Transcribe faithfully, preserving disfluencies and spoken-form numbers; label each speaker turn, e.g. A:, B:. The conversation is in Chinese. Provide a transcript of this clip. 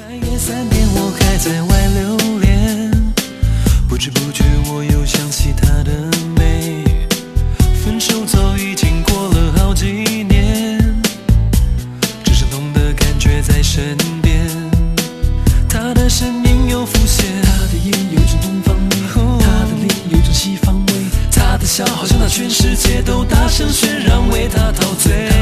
A: 夜三点我还在外流连，不知不觉我又想起她的美。分手早已经过了好几年，只是懂得感觉在身边。她的身影又浮现，
B: 她的眼有种东方美，她的脸有种西方味，
A: 她的笑好像那全世界都大声渲染，为她陶醉。